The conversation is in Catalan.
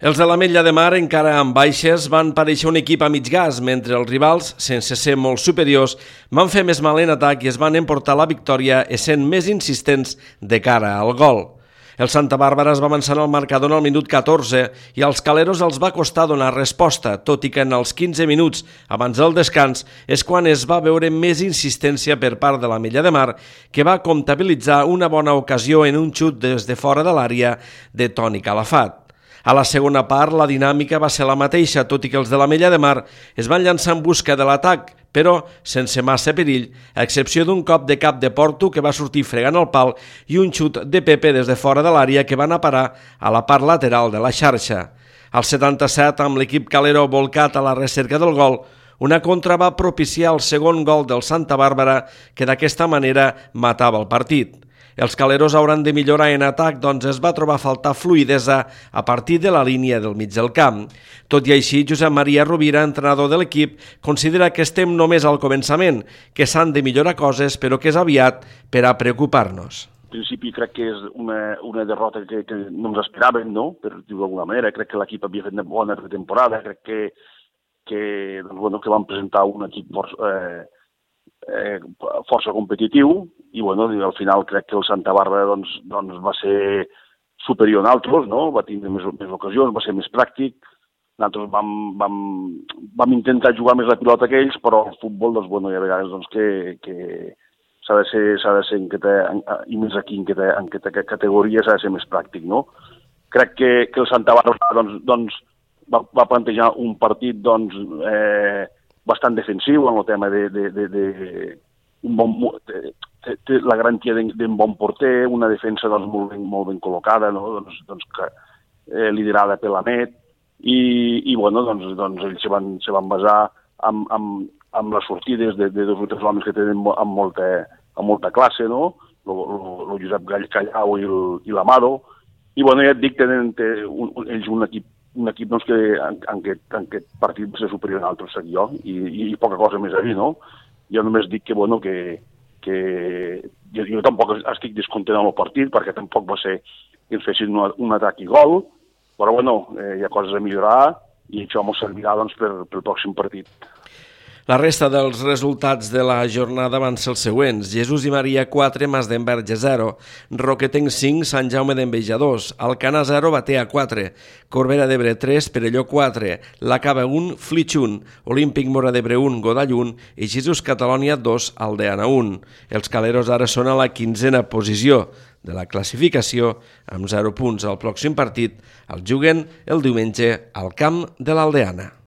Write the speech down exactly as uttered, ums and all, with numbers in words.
Els de l'Ametlla de Mar, encara amb baixes, van parèixer un equip a mig gas, mentre els rivals, sense ser molt superiors, van fer més mal en atac i es van emportar la victòria essent més insistents de cara al gol. El Santa Bàrbara es va avançar al marcador al minut catorze i als caleros els va costar donar resposta, tot i que en els quinze minuts abans del descans és quan es va veure més insistència per part de l'Ametlla de Mar, que va comptabilitzar una bona ocasió en un xut des de fora de l'àrea de Toni Calafat. A la segona part, la dinàmica va ser la mateixa, tot i que els de l'Ametlla de Mar es van llançar en busca de l'atac, però sense massa perill, a excepció d'un cop de cap de Porto que va sortir fregant el pal i un xut de Pepe des de fora de l'àrea que van a parar a la part lateral de la xarxa. Al setanta-set, amb l'equip calero volcat a la recerca del gol, una contra va propiciar el segon gol del Santa Bàrbara, que d'aquesta manera matava el partit. Els caleros hauran de millorar en atac, doncs es va trobar a faltar fluïdesa a partir de la línia del mig del camp. Tot i així, Josep Maria Rovira, entrenador de l'equip, considera que estem només al començament, que s'han de millorar coses, però que és aviat per a preocupar-nos. En principi crec que és una, una derrota que, que no ens esperàvem, no? Per dir-ho d'alguna manera. Crec que l'equip havia fet una bona temporada, crec que, que, doncs, bueno, que van presentar un equip força, eh, eh, força competitiu, i bueno, al final crec que el Santa Bàrbara doncs, doncs va ser superior a altres, no? Va tindre més, més ocasions, va ser més pràctic. Nosaltres vam, vam, vam intentar jugar més la pilota que ells, però el futbol, doncs, bueno, hi ha vegades doncs, que, que s'ha de ser, s'ha de ser en aquesta, en, i més aquí en aquesta, en aquesta categoria s'ha de ser més pràctic, no? Crec que, que el Santa Bàrbara doncs, doncs, va, va plantejar un partit doncs, eh, bastant defensiu en el tema de, de, de, de un bon, té, té la garantia d'un bon porter, una defensa doncs, molt, ben, molt ben col·locada, no? doncs, doncs, que, eh, liderada per l'Amet, i, i bueno, doncs, doncs ells se van, se van basar amb, amb, amb les sortides de, de dos o tres homes que tenen amb molta, amb molta classe, no? el Josep Callau i, el, i l'Amaro, i bueno, ja et dic, tenen un, ells un equip un equip doncs, que en, en, aquest, en aquest partit va ser superior a altres, sé jo, i, i, i poca cosa més a dir, no? Jo només dic que, bueno, que, que jo, jo tampoc estic descontent amb el partit, perquè tampoc va ser que ens fessin un, un atac i gol, però, bueno, eh, hi ha coses a millorar i això ens servirà, doncs, per, pel pròxim partit. La resta dels resultats de la jornada van ser els següents: Jesús i Maria quatre, Masdenverge zero, Roquetenc cinc, Sant Jaume d'Enveja dos, Alcanar zero, Batea quatre, Corbera d'Ebre tres, Perelló quatre, La Cava un, Flix un, Olímpic Móra d'Ebre un, Godall un i Jesús Catalònia dos, Aldeana un. Els caleros ara són a la quinzena posició de la classificació amb zero punts. Al pròxim partit el juguen el diumenge al camp de l'Aldeana.